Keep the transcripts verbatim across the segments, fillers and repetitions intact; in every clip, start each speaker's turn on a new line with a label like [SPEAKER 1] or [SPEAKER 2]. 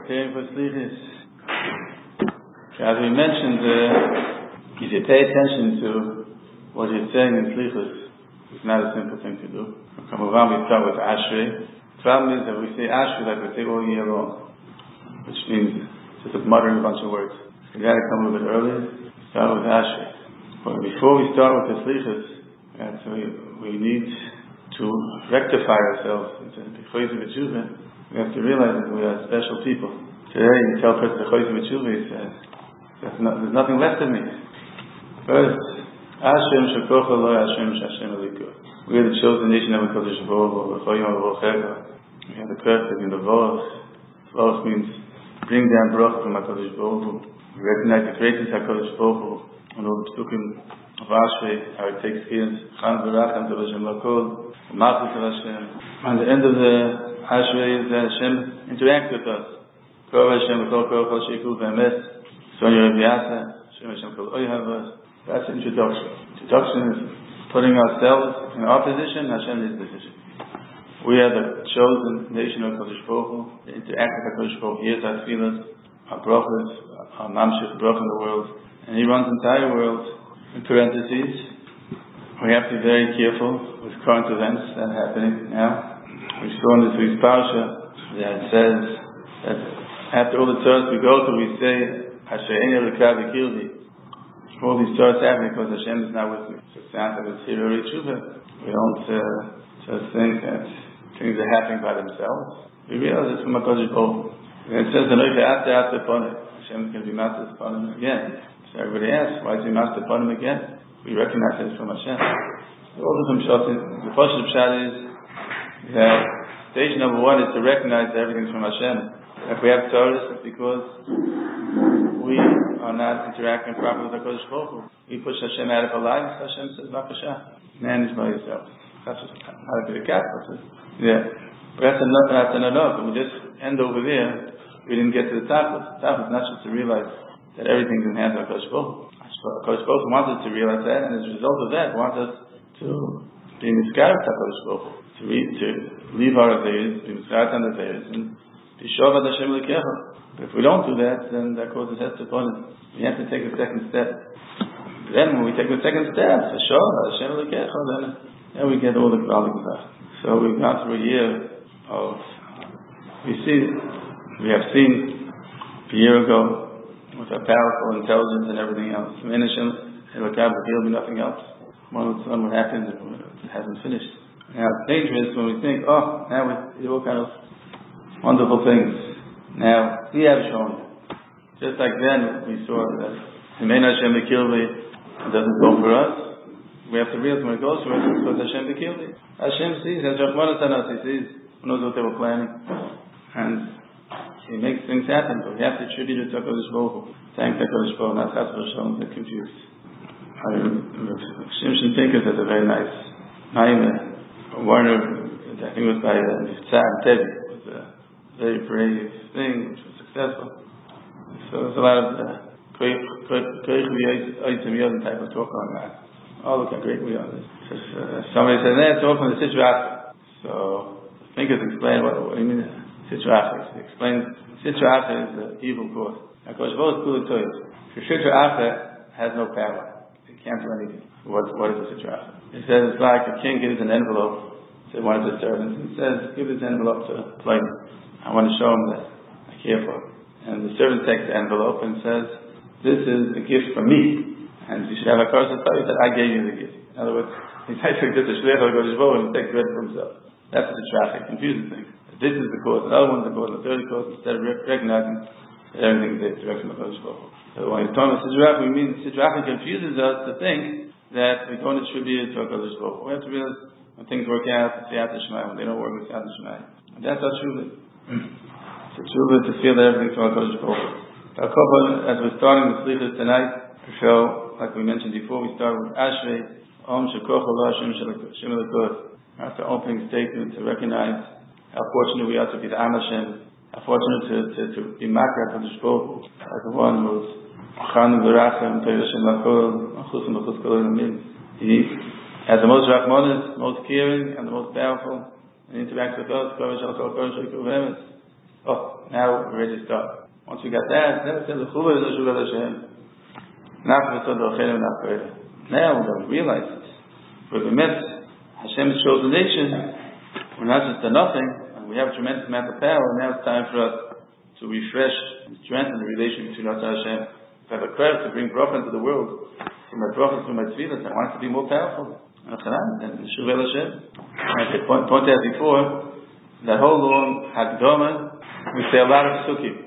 [SPEAKER 1] preparing for Slichus. As we mentioned, uh, if you pay attention to what you're saying in Slichus, it's not a simple thing to do. Come around, we start with Ashrei. The problem is that we say Ashrei like we say all year long, which means just muttering a bunch of words. We got to come a little bit earlier, start with Ashrei. But before we start with the Slichus, so we, we need to rectify ourselves into the Choyz V'Tshuva. We have to realize that we are special people. Today, you tell a person the Choyz V'Tshuva, he says, no, there's nothing left of me. First, Hashem Shekocha Lo Hashem Shashem Eliku. We are the chosen nation of HaKadosh Baruch Hu. We have the curse of the Voch. Voch means bring down Baruch from HaKadosh Baruch Hu. We recognize the greatness of HaKadosh Baruch Hu. And all the Psukim of Ashrei, how it takes care Chan V'Rachem to Hashem Lakol, Malchus of Hashem. And the end of the Ashrei is that Hashem interacts with us. Kol Hashem Kol Kol Kol Sheikul V'Emet, Sonya Rav Yasa, Hashem Hashem Kol Oyhavah. That's the introduction. Introduction is putting ourselves in our position, Hashem in His position. We are the chosen nation of HaKadosh Baruch Hu. The interact with HaKadosh Baruch Hu. He is our tefillas, our brachas, our mamshich brach in the world. And He runs the entire world. In parentheses, we have to be very careful with current events that are happening now. We saw in this week's parsha that it says that after all the tzarts we go through, we say, Asher Ein Elokei V'Kirbi. All these tzarts happen because Hashem is not with me. So it sounds like it's Hiruri Tshuva. We don't uh, just think that things are happening by themselves. We realize it's from HaKadosh Baruch Hu. And it says, after after upon it, Hashem can be master upon him again. So everybody asks, why is he master upon him again? We recognize that it's from Hashem. So all the Pshat, the Pshat Pshat is that stage number one is to recognize that everything's from Hashem. If we have tzarus, it's because we are not interacting properly with HaKadosh Baruch Hu. We push Hashem out of our lives. Hashem says, "B'kasha, man is by yourself." That's just how to be the cat. Yeah, but that's enough. That's enough. And we just end over there. We didn't get to the top. The top is not just to realize that everything's in the hands of HaKadosh Baruch Hu. HaKadosh Baruch Hu wants us to realize that, and as a result of that, wants us to be misguided with HaKadosh Baruch Hu, to read, to leave our affairs, be misguided on the affairs, and be sure about Hashem L'kecha. But if we don't do that, then that causes hesed upon it. We have to take a second step. Then when we take the second step, for sure, Hashem L'kecha, then, then we get all the Gvalik stuff. So we've gone through a year of, we see, we have seen a year ago with our powerful intelligence and everything else. In Hashem L'kecha, there'll be nothing else. One would son what happened, it hasn't finished. Now it's dangerous when we think, oh, now we do all kind of wonderful things. Now, we have shown. Just like then, we saw that Himein Hashem B'Kirbi doesn't go for us. We have to realize when it goes for us, it's because Hashem B'Kirbi. Hashem sees, as Rahman Atanas, He sees, He knows what they were planning. And He makes things happen, but we have to attribute it to HaKadosh Baruch Hu. Thank HaKadosh Baruch Hu, not Chas v'Shalom, get confused. Shimshon Pincus has a very nice Maimah. Warner, I think it was by Mitzah and Tevi. It was a very brave thing, which was successful. So there's a lot of Koich V'Yitzim Yodim type of talk on that. Oh, look how great we are. Uh, somebody said, nah, it's all from the Sitra. So Pincus explained what, what do you mean Sitra? He explains Sitra is the evil cause. Now, Kosh Baruch Hu Toy. Sitra has no power. It can't do anything. What, what is a Sitra? He says it's like a king gives an envelope to one of his servants and says, give this envelope to Plain. I want to show him that I care for him. And the servant takes the envelope and says, this is a gift from me. And you should have a person tell you that I gave you the gift. In other words, he's actually just a shliach of HaKadosh Baruch Hu and takes credit for himself. That's the traffic, confusing thing. This is the cause, another one's the cause, the third cause, instead of recognizing that everything is direct from HaKadosh Baruch Hu. So when he's talking about Sidrach, we mean Sidrach confuses us to think that we don't attribute it to HaKadosh Baruch Hu. We have to realize when things work out, it's Siyat Shema. When they don't work, it's Siyat Shema. And that's our truth. It's a truth to feel that everything's from HaKadosh Baruch Hu. As we're starting the Slichus tonight, to show, like we mentioned before, we start with Ashrei, Om Shekocha Lo Hashem Shem Elokei. That's the opening statement to recognize how fortunate we are to be the Am Hashem, how fortunate to, to, to be Makar HaKadosh Baruch Hu, like the one who's Chan V'Rachem, Toy Hashem Lakol, Achusim Achus Kol Yomim. He has the most Rachmanis, most caring, and the most powerful, and interacts with us, Kol Shal Kol Kol Shal Kol V'Emes. Oh, now we're ready to start. Once we got that, then it says, now we're going to realize this. We're the myth. Hashem has chosen the nation. We're not just a nothing, and we have a tremendous amount of power. Now it's time for us to refresh and strengthen the relation between us and Hashem. To have a credit to bring bracha into the world. From my brachas to my tefillas, I want it to be more powerful. And Shuvel Hashem. As I pointed out before, that whole long Hagdama, we say a lot of psukim.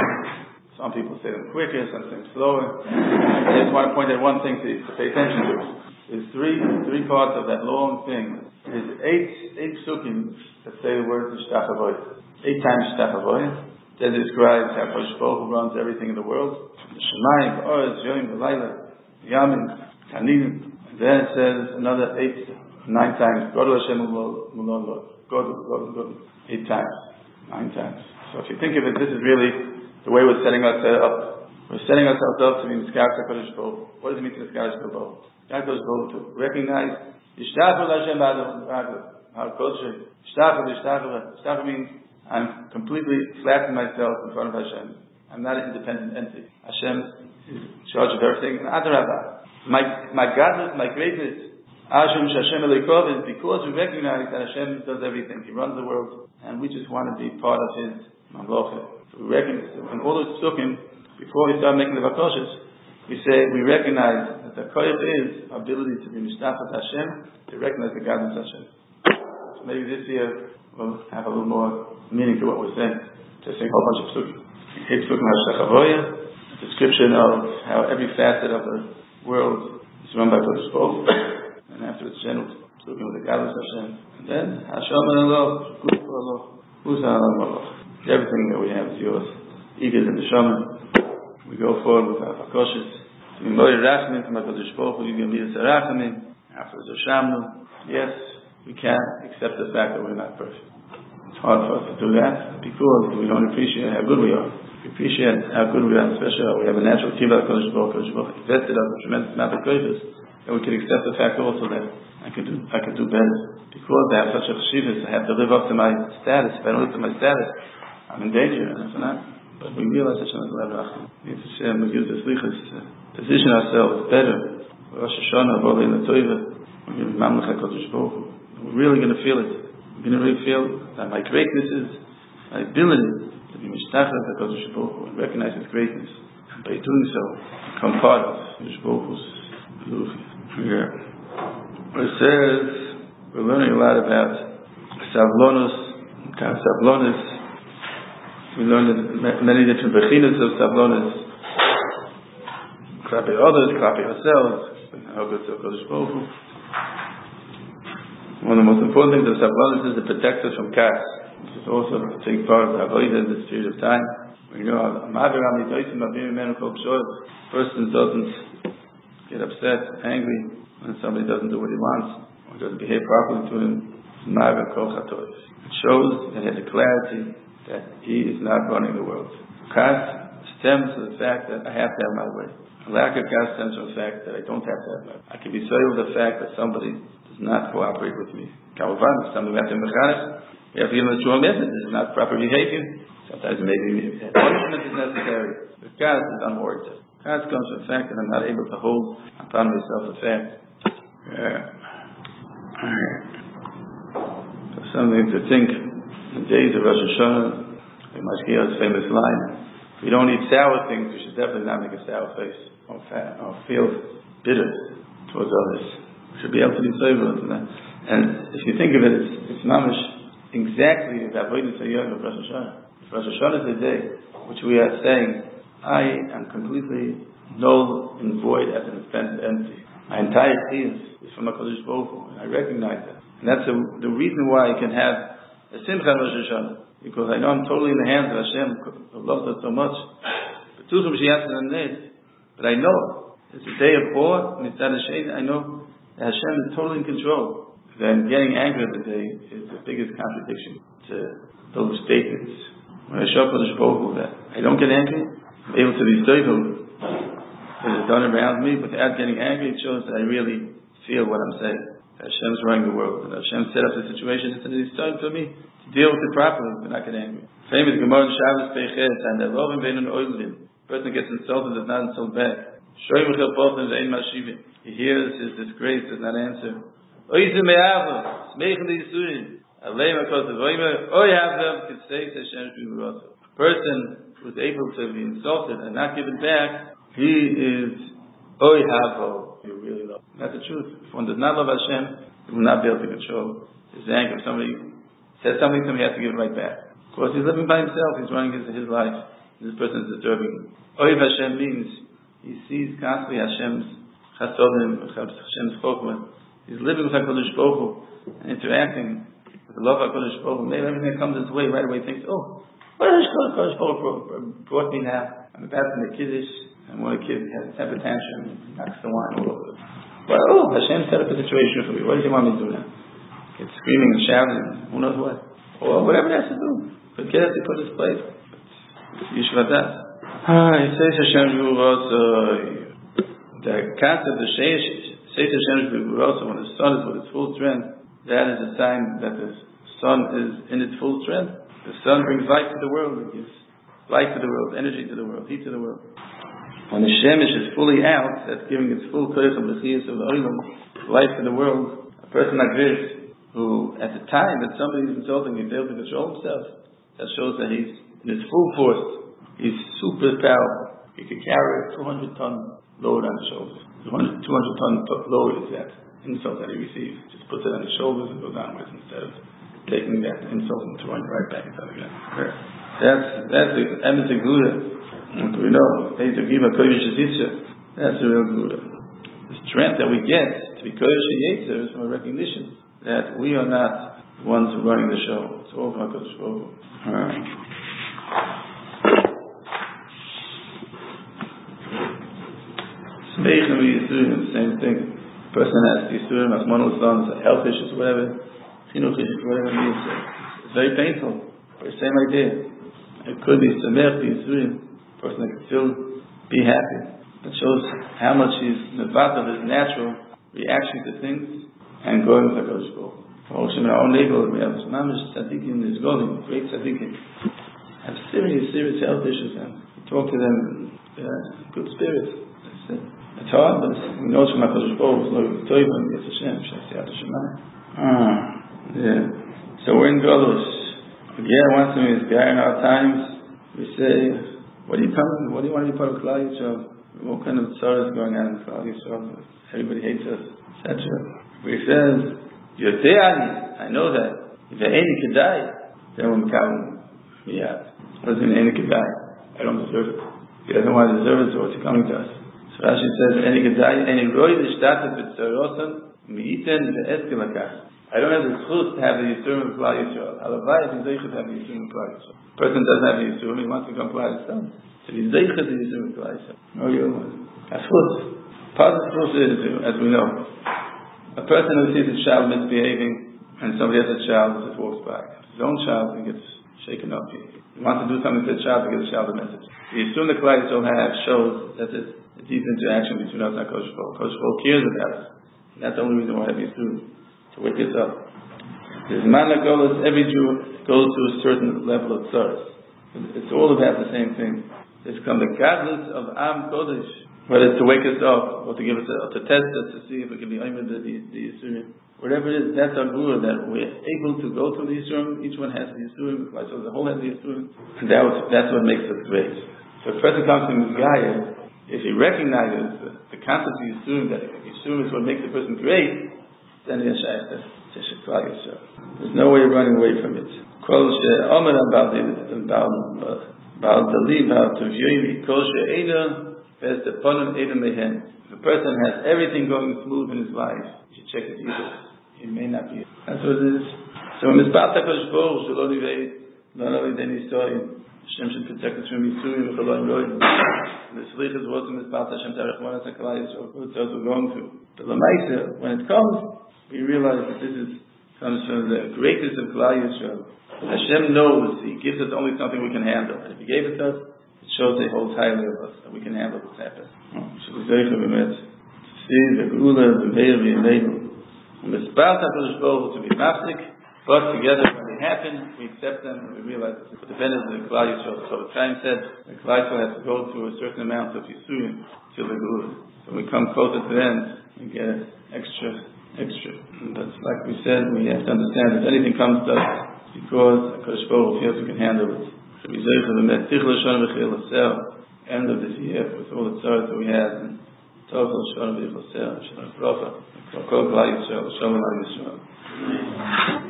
[SPEAKER 1] Some people say them quicker, some say them slower. I just want to point out one thing to, to pay attention to. There's three three parts of that long thing. There's eight eight psukim that say the word Shtach Avoyah. Eight times Shtach Avoyah. That describes how Kodesh Baruch Hu runs everything in the world. The Shemayim, the Oretz, Yoim, the Laila, the Yamin, Tanim. And then it says another eight, nine times. Godel Hashem Mulon Lod. Godel, Godel, Godel. Eight times. Nine times. So if you think of it, this is really the way we're setting ourselves up. We're setting ourselves up to be Miskar HaKadosh Baruch Hu. What does it mean to Miskar HaKadosh Baruch Hu? HaKadosh Baruch Hu to recognize Yishtachu Hashem B'Adav HaKadosh. Yishtachu, Yishtachu. Yishtachu means I'm completely flattening myself in front of Hashem. I'm not an independent entity. Hashem is in charge of everything. Adarabah. My my godness, my greatness, Hashem Hashem Elikov, is because we recognize that Hashem does everything. He runs the world, and we just want to be part of His Mamlocha. So we recognize, and all those psukim, before we start making the vakoshas, we say we recognize that the koyach is our ability to be mishtafat Hashem, to recognize the godness of Hashem. So maybe this year we'll have a little more meaning to what we're saying. Just saying a whole bunch of psukim. Eight psukim Shtach Avoyah, a description of how every facet of the world is run by Kodesh Baruch Hu, and after it's general psukim with the godless Hashem, and then Hashem and Allah, good for Allah, who's Allah, everything that we have is yours. Eager in the shaman. We go forward with our fakoshas. We moyer rachmin from HaKadosh Baruch Hu, you give me a sarachmin, after the shamnu. Yes, we can accept the fact that we're not perfect. It's hard for us to do that because we don't appreciate how good we are. We appreciate how good we are, especially we have a natural kibbutz HaKadosh Baruch Hu. HaKadosh Baruch Hu invested us a tremendous amount of kodesh, and we can accept the fact also that I can do I can do better. Because I have such a cheshivas, I have to live up to my status. If I don't live up to my status, I'm in danger, and that's not. But we realize Hashem is Lev Rachman. We need to say, we use the slichas to position ourselves better. Rosh Hashanah, Volei L'Toiva, we're going to be Mamlech HaKadosh Baruch Hu. We're really going to feel it. We're going to really feel that my greatness is my ability to be Mishtachar HaKadosh Baruch Hu and recognize His greatness. And by doing so, become part of His Baruch Hu's Luchia. Here, it says, we're learning a lot about Savlonus, Savlonus. We learned many different bechinas of Savlonus. Klapi others, klapi ourselves. How good to Kodesh Baruch Hu. One of the most important things of Savlonus is to protect us from kas. This is also a big part of the avodah in this period of time. We know a person doesn't get upset, angry when somebody doesn't do what he wants or doesn't behave properly to him. It shows that he has a clarity that he is not running the world. Kas stems from the fact that I have to have my way. A lack of kas stems from the fact that I don't have to have my way. I can be sorry with the fact that somebody does not cooperate with me. Kamavan, if somebody has to mechanic, we have to give him a true message. This is not proper behavior. Sometimes maybe punishment is necessary. But kas is unwarranted. Kas comes from the fact that I'm not able to hold upon myself the fact. Yeah. So something to think. In the days of Rosh Hashanah, the Mashgiach's famous line, if we don't eat sour things, we should definitely not make a sour face or, fat, or feel bitter towards others. We should be able to be sober to that. And if you think of it, it's, it's mamish exactly the avodas hayom of Rosh Hashanah. Rosh Hashanah is the day which we are saying, I am completely null and void as an empty. My entire being is from HaKadosh Baruch Hu, and I recognize that. And that's a, the reason why I can have a simcha Rosh Hashanah, because I know I'm totally in the hands of Hashem, who loves us so much. But I know it's a day of awe, and it's not a shade. I know that Hashem is totally in control. Then getting angry the day is the biggest contradiction to those statements. When I show Kodesh Baruch Hu that I don't get angry, I'm able to be stable. It is done around me, but without getting angry, it shows that I really feel what I'm saying. Hashem's running the world, and Hashem set up the situation, and it's time for me to deal with it properly, they're not get angry. Famous Gemara in Shabbos Peichet, and the Lovin Vein and Oilin. Person gets insulted, does not insult back. Shoy Michel Pochen Vein Mashivin. He hears his disgrace, does not answer. Oizim Me'ava, Smeichel Yisurim. Alei Makos Avoymer, Oy Havdom, Kitzei Hashem Shvimurosu. A person who is able to be insulted and not give it back, he is Oy Havo. You really love him. That's the truth. If one does not love Hashem, he will not be able to control his anger. If somebody says something to him, he has to give it right back. Of course, he's living by himself. He's running his, his life. This person is disturbing him. Oiv Hashem means he sees constantly Hashem's chasodim, Hashem's chokmah. He's living with HaKadosh Baruch Hu and interacting with the love of HaKadosh Baruch Hu. Maybe everything that comes his way right away thinks, oh, what has HaKadosh Baruch Hu brought me now? I'm about to make Kiddush, and one kid has a temper tantrum and knocks the wine all over. But oh, Hashem set up a situation for me. What does he want me to do now? Get screaming and shouting and who knows what. Or whatever he has to do. But get it to put his place. Yishvadat. Ah, it says Hashem Shvuroso. The concept of Sheish, says Hashem Shvuroso, when the sun is with its full strength, that is a sign that the sun is in its full strength. The sun brings light to the world. It gives light to the world, energy to the world, heat to the world. When the Shemesh is fully out, that's giving its full koyach of the chiyus of the oilam, life to the world, a person like this, who at the time that somebody is insulting, he's able to control himself, that shows that he's in his full force. He's super powerful. He can carry a two hundred ton load on his shoulders. two hundred ton load is that insult that he receives. Just puts it on his shoulders and goes onwards instead of taking that insult and throwing it right back inside again. That's that's the emes Gura. We know that's the real Gura. The strength that we get to be kodesh yetzer is from a recognition that we are not the ones who are running the show. It's all from HaKadosh Baruch Hu. Smeichel Yisurim, the same thing. A person has Yisurim, Achmanu L'Tzlan, it's a health issue, whatever, chinuch issue, whatever it means. It's very painful. But the same idea. It could be Samech Yisurim, a person that can still be happy. It shows how much he's nevat of his natural reaction to things and going with HaKadosh Baruch Hu. Also in our own neighborhood, we have mamish tzaddikim, there's golden, great tzaddikim, have serious, serious health issues, and we talk to them, uh, good spirits. It's, uh, it's hard, but it's, we know it's from HaKadosh Baruch Hu, it's Toiv, and it's Hashem, Shasiyat Hashemayim. Ah, yeah. So we're in Golus. Yeah, once in this guy in our times, we say, what are you coming, what do you want to be part of Klal Yisrael? What kind of tzara is going on in Klal Yisrael? Everybody hates us, et cetera. He says, Yoteani, I know that. If you're any kedai, then we'll come. Yeah. What does it mean, any kedai? I don't deserve it. He doesn't want to deserve it, so what's he coming to us? So Rashi says, any kedai, any roi d'shtatet b'tzarosan, mi'iten ve'eskelakah. I don't have the zchut to have the Yisurim of Klal Yisrael. Halavai is zeichet to have the Yisurim of Klal Yisrael. A person doesn't have the Yisurim, he wants to come Klal Yisrael. So he's zeichet the Yisurim of Klal Yisrael. No, you don't. That's zchut. Part of the zchut is, as we know, a person who sees his child misbehaving and somebody has a child who just walks by. His own child, he gets shaken up. He wants to do something to the child to give the child a message. The Yisurim the Klal Yisrael have shows that there's a deep interaction between us and HaKadosh Baruch Hu. HaKadosh Baruch Hu cares about us. And that's the only reason why I have Yisurim, to wake us up. There's Mana Golos, every Jew goes to a certain level of tzaras. It's all about the same thing. It's come the gadlus of Am Kodesh, whether it's to wake us up or to give us a, to test us to see if it can be aimed the the Yisurim. Whatever it is, that's our guru, that we're able to go through the Yisurim. Each one has the Yisurim, so the whole has the Yisurim. And that was, that's what makes us great. So if a person comes to Mizgaya, if he recognizes the, the concept of Yisurim, that Yisurim is what makes the person great, then he has to there's no way of running away from it. If a person has everything going smooth in his life, you should check his evil. It may not be. That's what it is. So in Mizpat HaKadosh Baruch Hu, Shelo Nivei, Lo Nivei Den Yisoyin, Hashem should protect us from Yisurim, V'Choloi Roim. The Slichas was in Mizpat Hashem Tarech Monas HaKalai Yisrael, what we're going through. But L'maisa, when it comes, we realize that this is, comes from the greatness of Klal Yisrael. Hashem knows He gives us only something we can handle. And if He gave it to us, it shows He holds highly of us, that we can handle what's happening. So we say for Bemet, to see the Gula, the Meir, the Enable, and the Mizpat HaKadosh Baruch Hu to be mafsik, But together, when they happen, we accept them and we realize it's the benefit of the Klal Yisrael. So the Chaim said the Klal Yisrael has to go through a certain amount of Yisurim till the Geula. So when we come closer to the end, we get extra, extra. And that's like we said, we have to understand if anything comes to us, because HaKadosh Baruch Hu feels we can handle it. So we say for the Tichel Shon V'chil L'Sel, end of this year with all the tzarot that we had, and Tochel Shon V'chil L'Sel, Shon V'chil L'Sel, Kol Klal Yisrael, Shalom Al Yisrael.